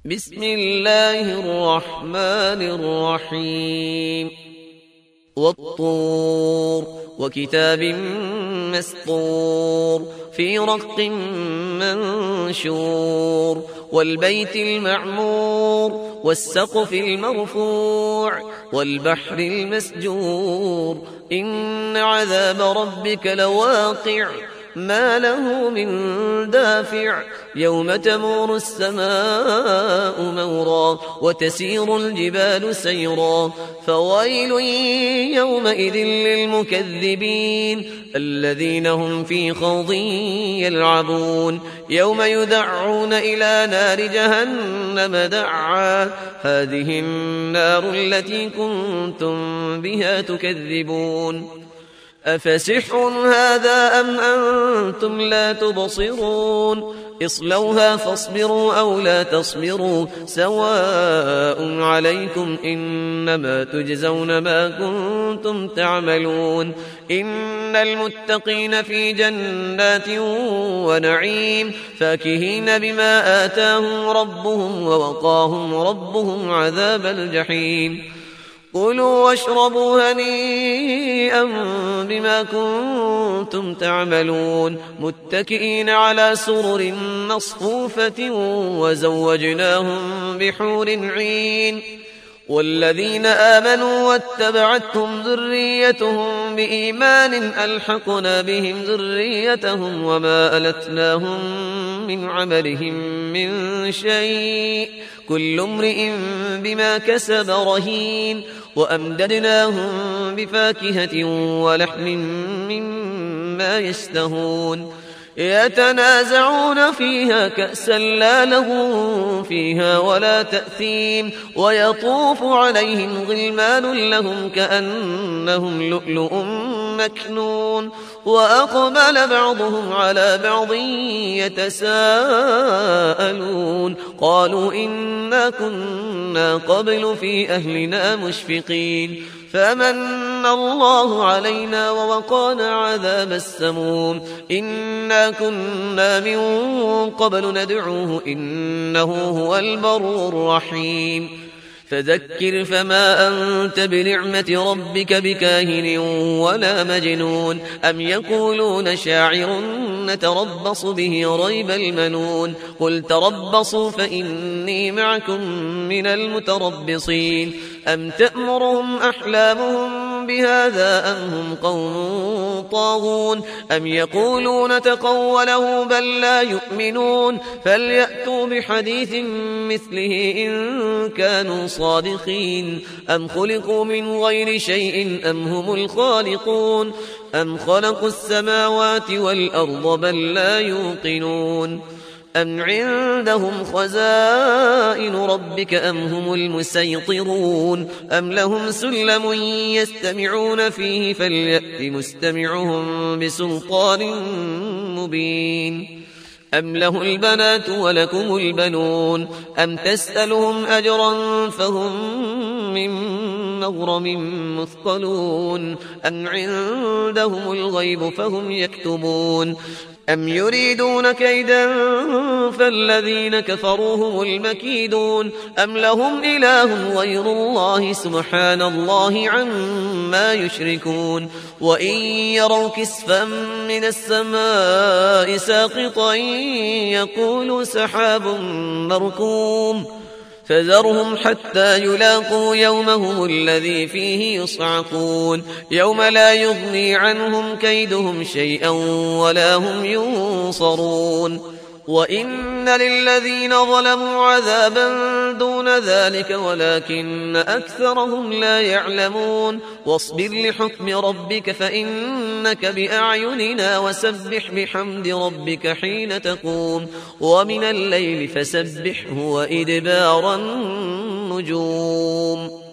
بسم الله الرحمن الرحيم والطور وكتاب مسطور في رق منشور والبيت المعمور والسقف المرفوع والبحر المسجور إن عذاب ربك لواقع ما له من دافع يوم تمور السماء مورا وتسير الجبال سيرا فويل يومئذ للمكذبين الذين هم في خوض يلعبون يوم يدعون إلى نار جهنم دعا هذه النار التي كنتم بها تكذبون أفسحر هذا أم أنتم لا تبصرون اصلوها فاصبروا أو لا تصبروا سواء عليكم إنما تجزون ما كنتم تعملون إن المتقين في جنات ونعيم فاكهين بما آتاهم ربهم ووقاهم ربهم عذاب الجحيم كلوا واشربوا هنيئا بما كنتم تعملون متكئين على سرر مصفوفة وزوجناهم بحور عين والذين آمنوا واتبعتهم ذريتهم بإيمان ألحقنا بهم ذريتهم وما ألتناهم من عملهم من شيء كل امرئ بما كسب رهين وأمددناهم بفاكهة ولحم مما يشتهون يتنازعون فيها كأسا لا لغو فيها ولا تأثيم ويطوف عليهم غلمان لهم كأنهم لؤلؤ مكنون وأقبل بعضهم على بعض يتساءلون قالوا إنا كنا قبل في أهلنا مشفقين فمن الله علينا ووقانا عذاب السموم إنا كنا من قبل ندعوه إنه هو البر الرحيم فذكر فما أنت بنعمة ربك بكاهن ولا مجنون أم يقولون شاعر نتربص به ريب المنون قل تربصوا فإني معكم من المتربصين أم تأمرهم أحلامهم بهذا أم هم قوم طاغون أم يقولون تقوله بل لا يؤمنون فليأتوا بحديث مثله إن كانوا صادقين أم خلقوا من غير شيء أم هم الخالقون أم خلقوا السماوات والأرض بل لا يوقنون أم عندهم خزائن ربك أم هم المسيطرون أم لهم سلم يستمعون فيه فليأت مستمعهم بسلطان مبين أم له البنات ولكم البنون أم تسألهم أجرا فهم من مغرم مثقلون أم عندهم الغيب فهم يكتبون أم يريدون كيدا فالذين كفروا هم المكيدون أم لهم إله غير الله سبحان الله عما يشركون وإن يروا كسفا من السماء ساقطا يقولوا سحاب مركوم فذرهم حتى يلاقوا يومهم الذي فيه يصعقون يوم لا يغني عنهم كيدهم شيئا ولا هم ينصرون وإن للذين ظلموا عذابا دون ذلك ولكن أكثرهم لا يعلمون واصبر لحكم ربك فإنك بأعيننا وسبح بحمد ربك حين تقوم ومن الليل فسبحه وإدبار النجوم